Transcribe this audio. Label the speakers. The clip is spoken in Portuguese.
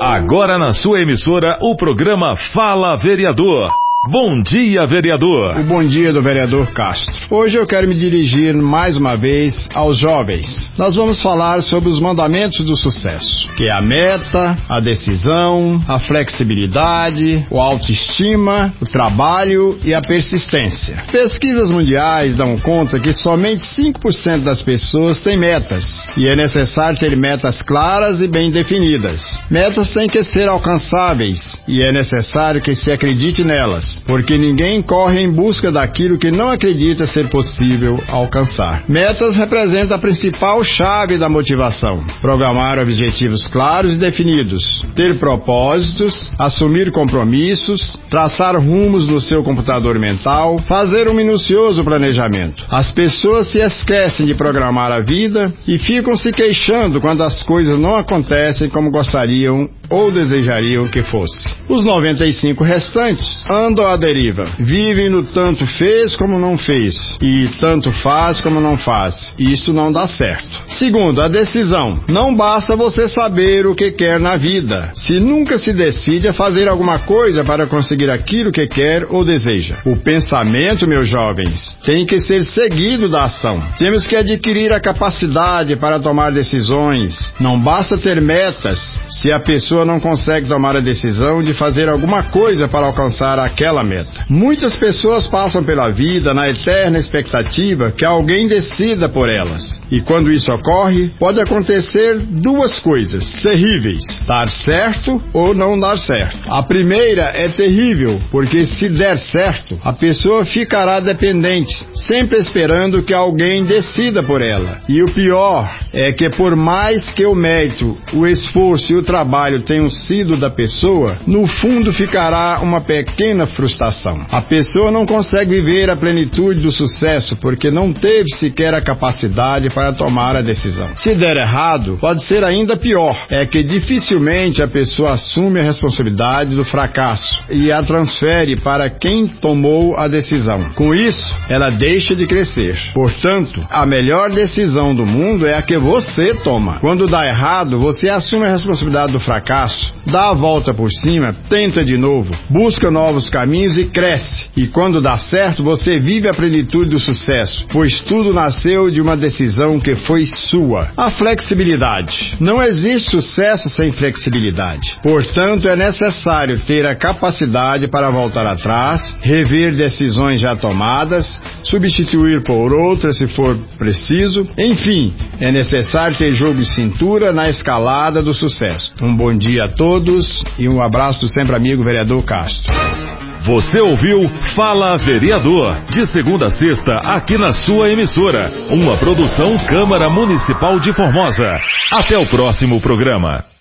Speaker 1: Agora na sua emissora, o programa Fala Vereador. Bom dia, vereador.
Speaker 2: O bom dia do vereador Castro. Hoje eu quero me dirigir mais uma vez aos jovens. Nós vamos falar sobre os mandamentos do sucesso, que é a meta, a decisão, a flexibilidade, a autoestima, o trabalho e a persistência. Pesquisas mundiais dão conta que somente 5% das pessoas têm metas, e é necessário ter metas claras e bem definidas. Metas têm que ser alcançáveis, e é necessário que se acredite nelas, porque ninguém corre em busca daquilo que não acredita ser possível alcançar. Metas representam a principal chave da motivação. Programar objetivos claros e definidos, ter propósitos, assumir compromissos, traçar rumos no seu computador mental, fazer um minucioso planejamento. As pessoas se esquecem de programar a vida e ficam se queixando quando as coisas não acontecem como gostariam ou desejariam que fosse. Os 95 restantes andam à deriva. Vivem no tanto fez como não fez e tanto faz como não faz. Isso não dá certo. Segundo, a decisão. Não basta você saber o que quer na vida, se nunca se decide a fazer alguma coisa para conseguir aquilo que quer ou deseja. O pensamento, meus jovens, tem que ser seguido da ação. Temos que adquirir a capacidade para tomar decisões. Não basta ter metas se a pessoa não consegue tomar a decisão de fazer alguma coisa para alcançar aquela meta. Muitas pessoas passam pela vida na eterna expectativa que alguém decida por elas. E quando isso ocorre, pode acontecer duas coisas terríveis: dar certo ou não dar certo. A primeira é terrível, porque se der certo, a pessoa ficará dependente, sempre esperando que alguém decida por ela. E o pior é que, por mais que o mérito, o esforço e o trabalho tenham sido da pessoa, no fundo ficará uma pequena frustração. A pessoa não consegue viver a plenitude do sucesso porque não teve sequer a capacidade para tomar a decisão. Se der errado, pode ser ainda pior. É que dificilmente a pessoa assume a responsabilidade do fracasso e a transfere para quem tomou a decisão. Com isso, ela deixa de crescer. Portanto, a melhor decisão do mundo é a que você toma. Quando dá errado, você assume a responsabilidade do fracasso, dá a volta por cima, tenta de novo, busca novos caminhos e cresce. E quando dá certo, você vive a plenitude do sucesso, pois tudo nasceu de uma decisão que foi sua. A flexibilidade. Não existe sucesso sem flexibilidade. Portanto, é necessário ter a capacidade para voltar atrás, rever decisões já tomadas, substituir por outras se for preciso. Enfim, é necessário ter jogo de cintura na escalada do sucesso. Um bom dia a todos e um abraço do sempre amigo vereador Castro.
Speaker 1: Você ouviu Fala Vereador, de segunda a sexta, aqui na sua emissora. Uma produção Câmara Municipal de Formosa. Até o próximo programa.